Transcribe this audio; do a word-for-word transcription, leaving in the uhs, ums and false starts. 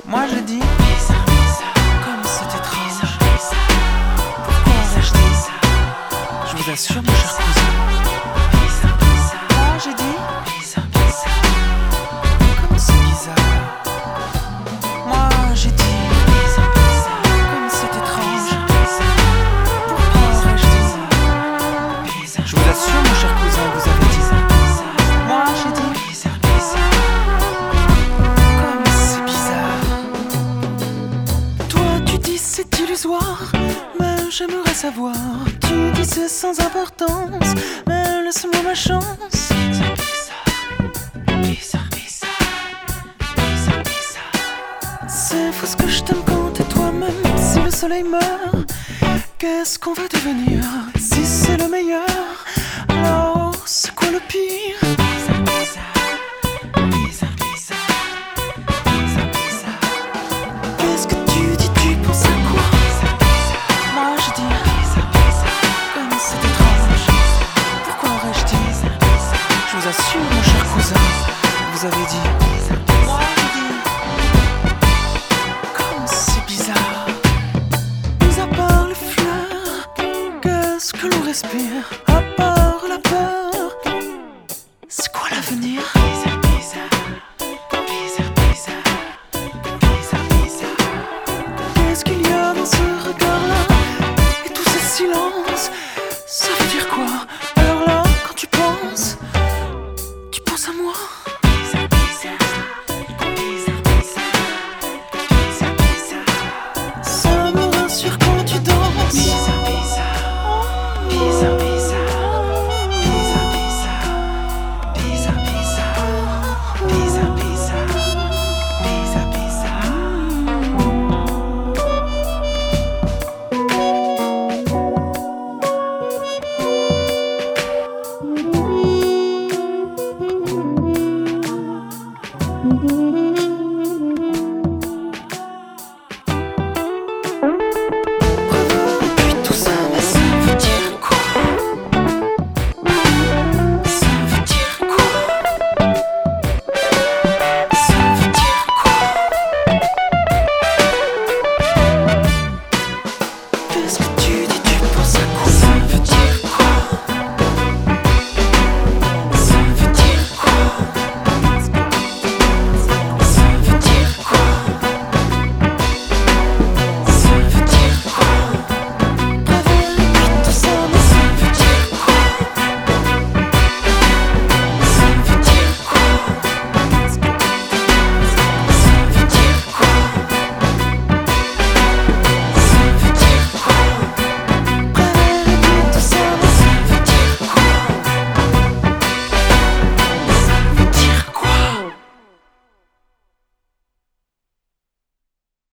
Moi je dis bizarre, bizarre, comme c'est étrange. Pourquoi aurais-je dit ça? Je vous assure mon cher cousin. Bizarre, bizarre. Moi j'ai dit bizarre, bizarre, comme c'est bizarre. Moi j'ai dit bizarre, bizarre, comme c'est étrange. Pourquoi aurais-je dit ça? Je vous assure mon cher cousin, vous avez dit ça. Moi j'ai dit bizarre, bizarre, comme c'est bizarre. Toi tu dis c'est illusoire, mais j'aimerais savoir. Tu dis c'est sans importance, mais laisse-moi ma chance. Bizarre, bizarre, bizarre, bizarre, bizarre, bizarre. C'est fou ce que je t'aime quand t'es toi-même. Si le soleil meurt, qu'est-ce qu'on va devenir? Si c'est le meilleur, alors c'est quoi le pire? Bizarre, bizarre, bizarre, bizarre, bizarre, bizarre. Qu'est-ce que tu dis? Tu penses à quoi? Bizarre, bizarre. Moi je dis bizarre, bizarre, comme c'est étrange. Pourquoi aurais-je dit? Je vous assure mon cher cousin, vous avez dit moi je dis comme c'est bizarre. Mis à part les fleurs, qu'est-ce que l'on respire? À part la peur, c'est quoi l'avenir?